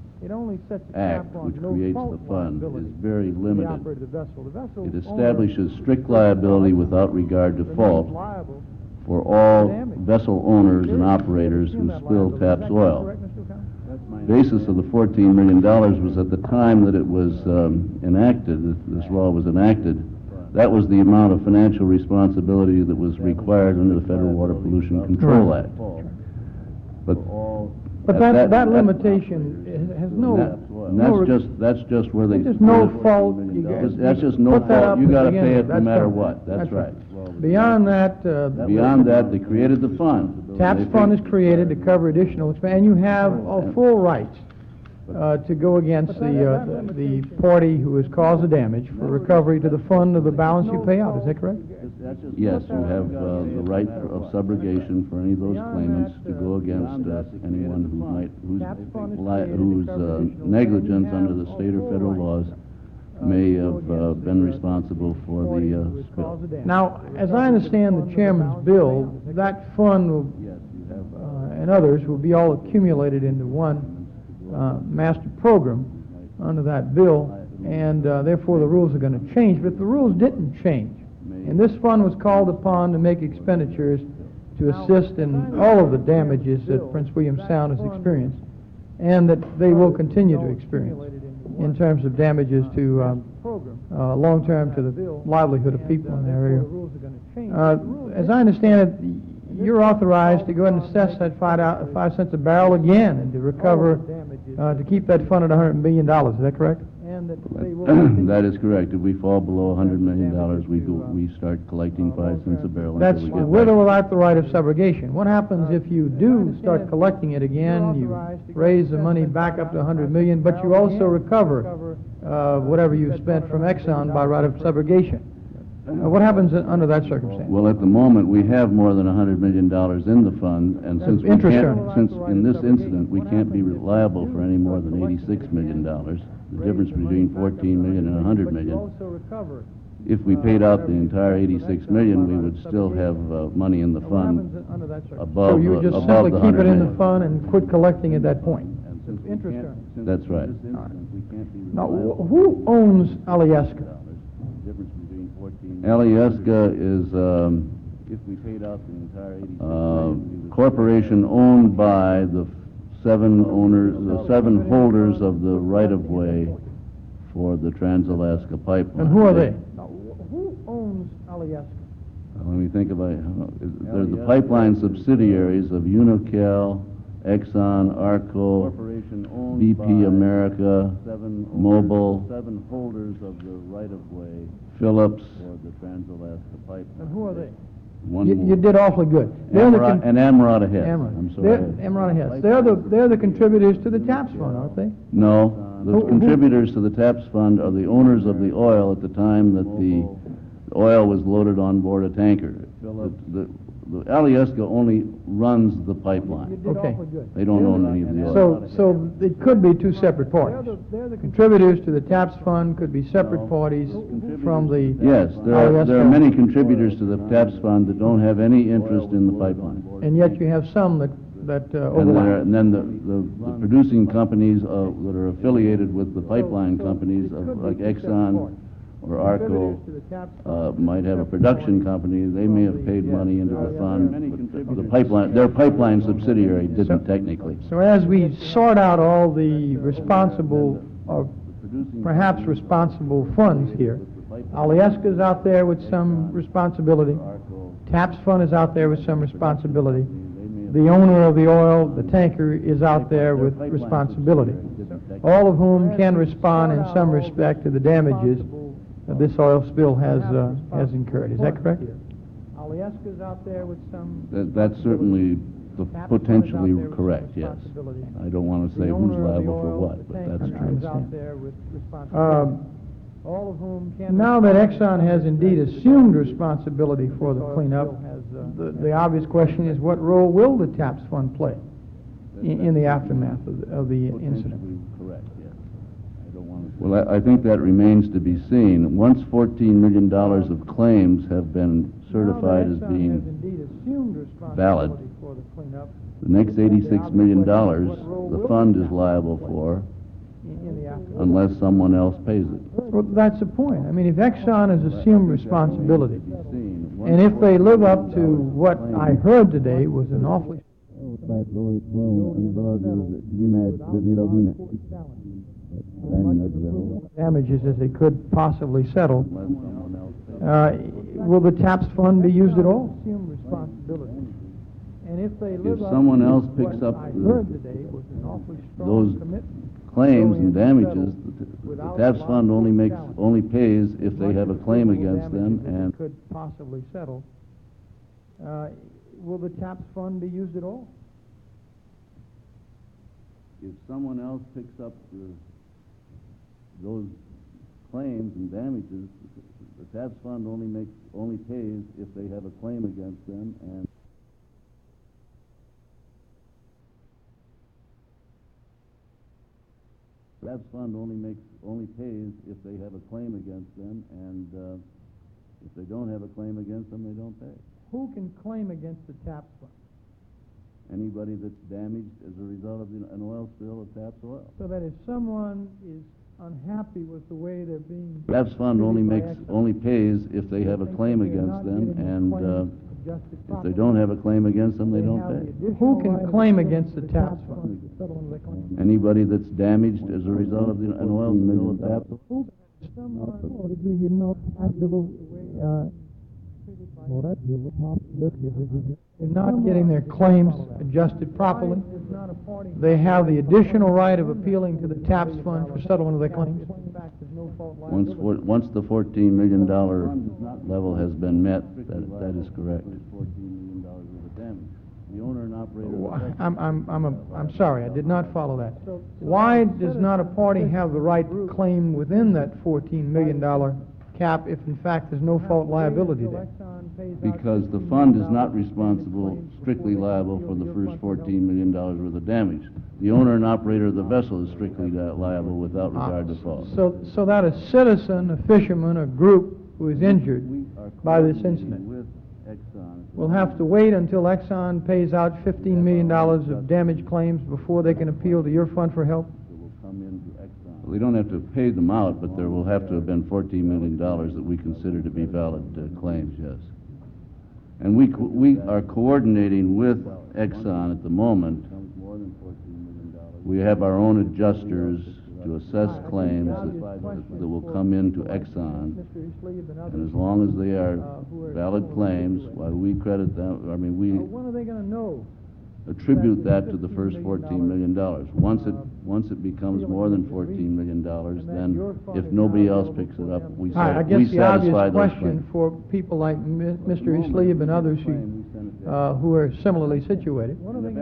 Act, which creates the fund, is very limited. It establishes strict liability without regard to fault for all vessel owners and operators who spill TAPS oil. The basis of the fourteen million dollars was at the time that it was um, enacted, that this law was enacted, that was the amount of financial responsibility that was required under the Federal Water Pollution Control Act. But But that, that, that limitation has, has no... That, and that's no, just, that's just where they... There's no fault. You That's, that's just no fault. You gotta pay it no matter what. That's right. Beyond that... Uh, Beyond that, they created the fund. TAPS fund is created to cover additional expense, and you have uh, full rights uh, to go against the, uh, the the party who has caused the damage for recovery to the fund of the balance you pay out. Is that correct? Yes, you have uh, the right of subrogation for any of those claimants to go against uh, anyone who might, whose, li- whose uh, negligence under the state or federal laws may have uh, been responsible for the uh, spill. Now, as I understand the chairman's bill, that fund will, uh, and others will be all accumulated into one uh, master program under that bill, and uh, therefore the rules are going to change. But the rules didn't change, and this fund was called upon to make expenditures to assist in all of the damages that Prince William Sound has experienced, and that they will continue to experience in terms of damages to um, uh, long-term to the livelihood of people in the area. Uh, as I understand it, you're authorized to go ahead and assess that five, out, five cents a barrel again and to recover, uh, to keep that fund at one hundred million dollars. Is that correct? That is correct. If we fall below one hundred million dollars, we go, we start collecting five cents a barrel That's until we get with back. or without the right of subrogation. What happens if you do start collecting it again, you raise the money back up to one hundred million dollars, but you also recover uh, whatever you spent from Exxon by right of subrogation? Uh, what happens under that circumstance? Well, at the moment, we have more than one hundred million dollars in the fund, and since we Interest can't, earnings. since in this incident, we can't be liable for any more than eighty-six million dollars, the difference between fourteen million and one hundred million. If we paid out the entire eighty-six million, we would still have uh, money in the fund above, So you uh, just above simply the keep hundred it in million. the fund and quit collecting at that point? And since we can't- That's right. Now, wh- who owns Alyeska? Alyeska is um, if we paid out the entire uh, corporation owned by the seven owners, the seven holders of the right-of-way for the Trans-Alaska Pipeline. And who are they? Now, wh- who owns Alyeska? Let me think about it. They're the pipeline subsidiaries of Unocal Exxon, Arco, B P America, Mobil, Seven holders of the right-of-way Phillips, for the Trans-Alaska Pipeline. And who are they? one You, more. you did awfully good. They're the Amara- con- And Amarada Head. Amarada. I'm They're- sorry. Amarada Heads. They're the, they're the contributors to the TAPS fund, aren't they? No, the Who- who- contributors to the TAPS fund are the owners of the oil at the time that the oil was loaded on board a tanker. The, the, the Alyeska only runs the pipeline. Okay. They don't own any of the oil. So, so it could be two separate parties. Contributors to the TAPS fund could be separate parties from the... Yes, there are, there are Alyeska. many contributors to the TAPS fund that don't have any interest in the pipeline. And yet you have some that, that uh, And there, overlap. and then the, the, the producing companies, uh, that are affiliated with the pipeline companies, of, like Exxon or Arco, uh, might have a production company, they may have paid money into the fund, but the pipeline, their pipeline subsidiary didn't technically. So as we sort out all the responsible, or perhaps responsible funds here, Alyeska's out there with some responsibility, TAPS fund is out there with some responsibility, the owner of the oil, the tanker, is out there with responsibility, all of whom can respond in some respect to the damages that this oil spill has, uh, has incurred. Is that correct? Alyeska's out there with some... That, that's certainly the potentially correct, yes. I don't want to say who's liable for what, but that's true. Um, Now that Exxon has indeed assumed responsibility for the cleanup, the, the obvious question is, what role will the TAPS fund play in, in the aftermath of the, of the incident? Correct, yes. I don't want to. Well, I, I think that remains to be seen. Once fourteen million dollars of claims have been certified as being valid, the next eighty-six million dollars the fund is liable for unless someone else pays it. Well, that's the point. I mean, if Exxon has assumed responsibility, and if they live up to what I heard today was an awfully damages as they could possibly settle, uh, will the TAPS fund be used at all? And if they If someone else picks up the- those claims and damages, the the TAPS fund only makes, only pays if they have a claim against them, and could possibly settle. Uh, will the TAPS fund be used at all? if someone else picks up the, those claims and damages, the TAPS fund only makes, only pays if they have a claim against them, and TAPS fund only makes, only pays if they have a claim against them, and uh, if they don't have a claim against them, they don't pay. Who can claim against the TAPS fund? Anybody that's damaged as a result of an oil spill of TAPS oil. So that if someone is unhappy with the way they're being... TAPS fund only treated by makes, Exxon, only pays if they have a think claim that they're against not them, getting their and uh, claims adjusted if they properly. don't have a claim against them, they They don't have the pay. additional Who can right of claim appeal against to the the TAPS TAPS fund? Anybody that's damaged as a result of the, an oil spill of TAPS. They're not getting their claims adjusted properly. They have the additional right of appealing to the TAPS fund for settlement of their claims. Once, four- once the fourteen million dollar level has been met, that, that is correct. The owner and operator. I'm, I'm, I'm, a, I'm sorry, I did not follow that. Why does not a party have the right to claim within that fourteen million dollar cap if in fact there's no fault liability there? Because the fund is not responsible, strictly liable for the first fourteen million dollars worth of damage. The owner and operator of the vessel is strictly li- liable without regard to fault. So, so that a citizen, a fisherman, a group who is injured by this incident With Exxon. will have to wait until Exxon pays out fifteen million dollars of damage claims before they can appeal to your fund for help? Will come into Exxon. They don't have to pay them out, but there will have to have been fourteen million dollars that we consider to be valid uh, claims, yes. And we, co- we are coordinating with Exxon at the moment. We have our own adjusters to assess claims that, that will come into Exxon. And as long as they are valid claims, why we credit them, I mean, we, When are they going to know attribute that to the first fourteen million dollars. Once it, once it becomes more than fourteen million dollars, then if nobody else picks it up, we I I sat- guess we the satisfy obvious those question claims. for people like Mi- Mister Islieb and others who, uh, who are similarly situated,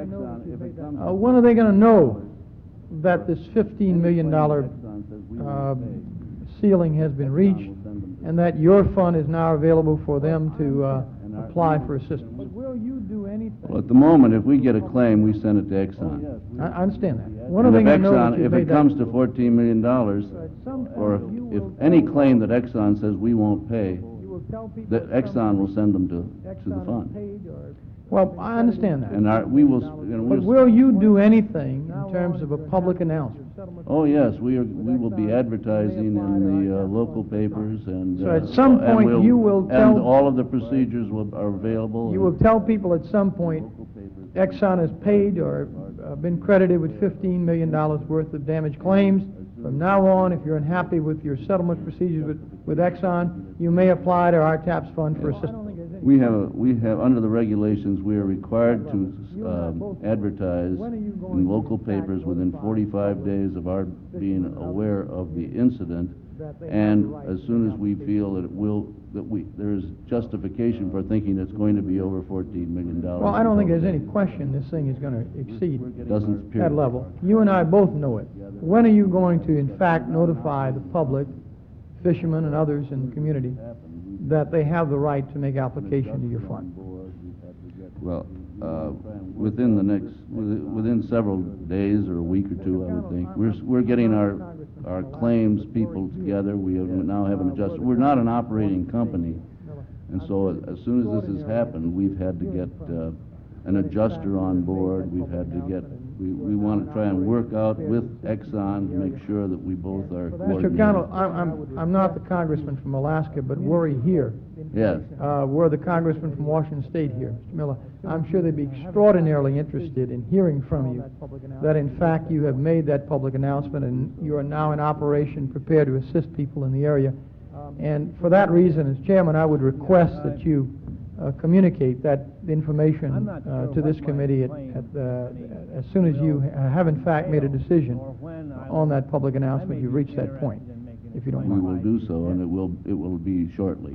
uh, when are they gonna know that this fifteen million dollar uh, ceiling has been reached, and that your fund is now available for them to uh, apply for assistance? Well, at the moment, if we get a claim, we send it to Exxon. I I understand that. When are And they if gonna know that Exxon, you've if made it that? comes to fourteen million dollars, or if, if any claim that Exxon says we won't pay, that Exxon will send them to, to the fund. Well, I understand that. And our, we will, you know, But we'll... will you do anything in terms of a public announcement? Oh, yes, we are, we will be advertising in the uh, local papers and... So uh, at some and point, we'll- you will tell- And all of the procedures will, are available. You will tell people at some point, Exxon has paid or uh, been credited with fifteen million dollars worth of damage claims. From now on, if you're unhappy with your settlement procedures with, with Exxon, you may apply to our TAPS fund for assistance. We have, a- we have, under the regulations, we are required to um, advertise in local papers within forty-five days of our being aware of the incident, and as soon as we feel that it will, that we, there's justification for thinking it's going to be over fourteen million dollars. Well, I don't think there's any question this thing is going to exceed Doesn't appear. that level. You and I both know it. When are you going to, in fact, notify the public, fishermen and others in the community, that they have the right to make application to your fund? Well, uh, within the next, within within several days or a week or two, I would think. We're, s- we're getting our, our claims people together. We have, now have an adjuster. We're not an operating company. And so as soon as this has happened, we've had to get uh, an adjuster on board. We've had to get, we, we want to try and work out with Exxon to make sure that we both are Mister coordinated. O'Connell, I'm, I'm, I'm not the congressman from Alaska, but were he here, Yes. uh, were the congressman from Washington State here, Mister Miller, I'm sure they'd be extraordinarily interested in hearing from you that in fact you have made that public announcement and you are now in operation prepared to assist people in the area. And for that reason, as chairman, I would request that you uh, communicate that information uh, to this committee at, at, uh, as soon as you ha- have in fact made a decision on that public announcement, you've reached that point, if you don't We mind. will do so, and it will, it will be shortly.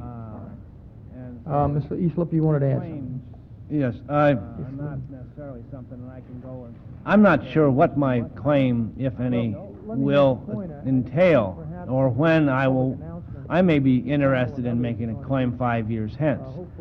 Uh, Mister Easlip, you wanted to add something? Yes, I... Not necessarily something that I can go and... I'm not sure what my claim, if any, will entail, or when I will... I may be interested in making a claim five years hence.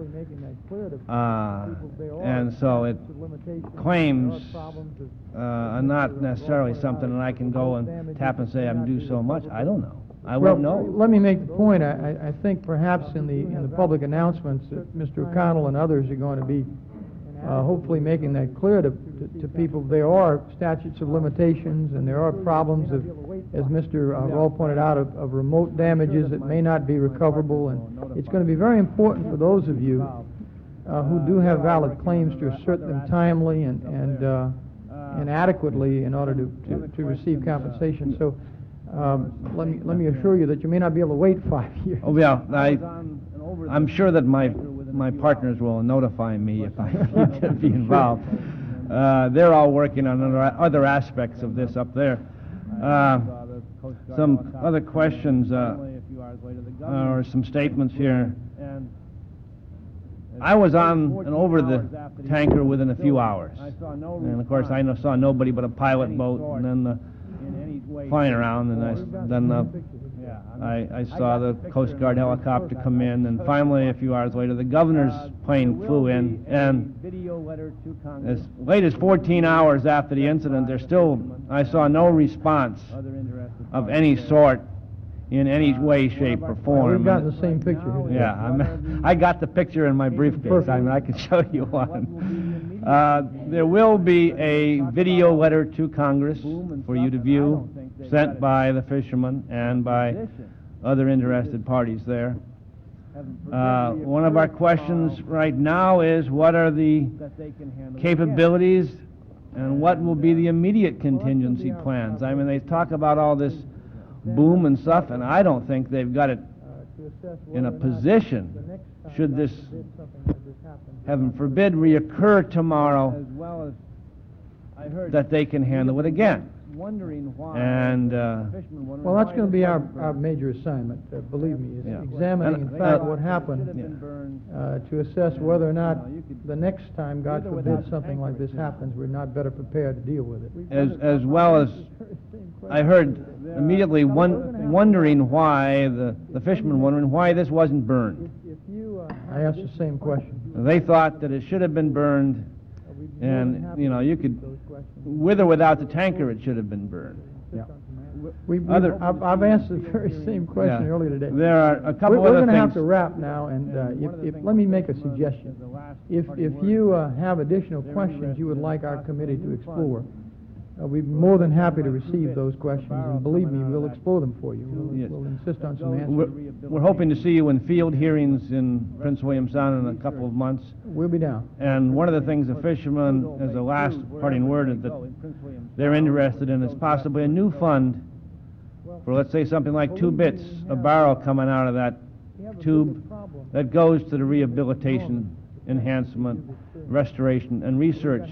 Uh, and so it, claims uh, are not necessarily something that I can go and tap and say I'm due so much. I don't know. I Well, won't know. let me make the point. I, I- I think perhaps in the, in the public announcements that Mister O'Connell and others are going to be uh, hopefully making that clear to, to, to people. There are statutes of limitations and there are problems of, as Mister Uh, Rawl pointed out, of, of remote damages that may not be recoverable. And it's going to be very important for those of you uh, who do have valid claims to assert them timely and, and, uh, and adequately in order to, to, to receive compensation. So um, let me, let me assure you that you may not be able to wait five years. Oh, yeah, I, I'm sure that my, my partners will notify me if I need to be involved. Uh, they're all working on other, other aspects of this up there. Uh, some other questions, uh, or some statements here. I was on and over the tanker within a few hours. And of course, I no- saw nobody but a pilot boat, and then the flying around, and I, s- then the, I, I saw the Coast Guard helicopter come in, and finally, a few hours later, the governor's plane flew in, and as late as fourteen hours after the incident, there still, I saw no response of any sort in any way, shape, or form. We've gotten the same picture here today. Yeah, I'm, I got the picture in my briefcase. I mean, I can show you one. Uh, there will be a video letter to Congress for you to view, sent by the fishermen and by other interested parties there. Uh, one of our questions right now is, what are the capabilities and what will be the immediate contingency plans? I mean, they talk about all this boom and stuff, and I don't think they've got it in a position, should this, heaven forbid, reoccur tomorrow, that they can handle it again. And, uh, Well, that's going to be our, our major assignment, uh, believe me, is Yeah. examining, in And, fact, uh, what happened, yeah. uh, to assess whether or not the next time, God forbid, something like this happens, we're not better prepared to deal with it. as, as well as, I heard immediately one, wondering why, the, the fishermen wondering why this wasn't burned. I asked the same question. They thought that it should have been burned, and, you know, you could, with or without the tanker, it should have been burned. We, we, Other- I've, I've answered the very same question Yeah. earlier today. There are a couple We're, we're other going to have things. to wrap now, and uh, if, if, let me make a suggestion. If, if you uh, have additional questions you would like our committee to explore, uh, we'd be more than happy to receive those questions, and believe me, we'll explore them for you. We'll, Yes. we'll insist on some We're, answers. we're hoping to see you in field hearings in Prince William Sound in a couple of months. We'll be down. And one of the things the fishermen, as a last parting word, is that they're interested in is possibly a new fund for, let's say, something like two bits, a barrel coming out of that tube that goes to the rehabilitation, enhancement, restoration, and research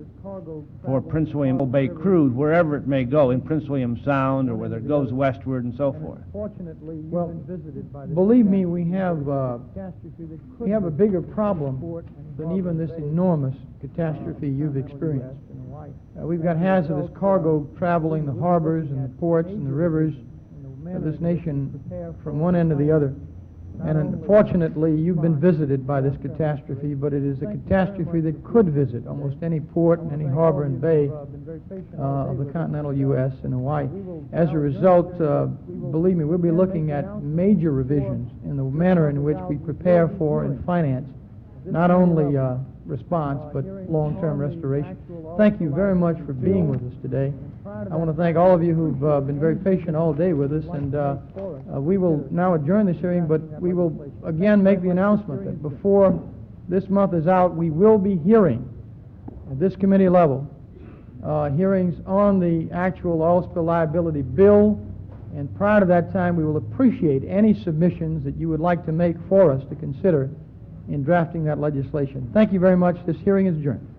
for Prince William Bay crude, wherever it may go, in Prince William Sound, or whether it goes westward and so forth. Well, believe me, we have, uh, we have a bigger problem than even this enormous catastrophe you've experienced. Uh, we've got hazardous cargo traveling the harbors and the ports and the rivers of this nation from one end to the other. And unfortunately, you've been visited by this catastrophe, but it is a catastrophe that could visit almost any port, any harbor and bay uh, of the continental U S and Hawaii. As a result, uh, believe me, we'll be looking at major revisions in the manner in which we prepare for and finance not only uh, response, but long-term restoration. Thank you very much for being with us today. I want to thank all of you who've uh, been very patient all day with us, and uh, uh, we will now adjourn this hearing, but we will again make the announcement that before this month is out, we will be hearing at this committee level uh, hearings on the actual oil spill liability bill, and prior to that time, we will appreciate any submissions that you would like to make for us to consider in drafting that legislation. Thank you very much. This hearing is adjourned.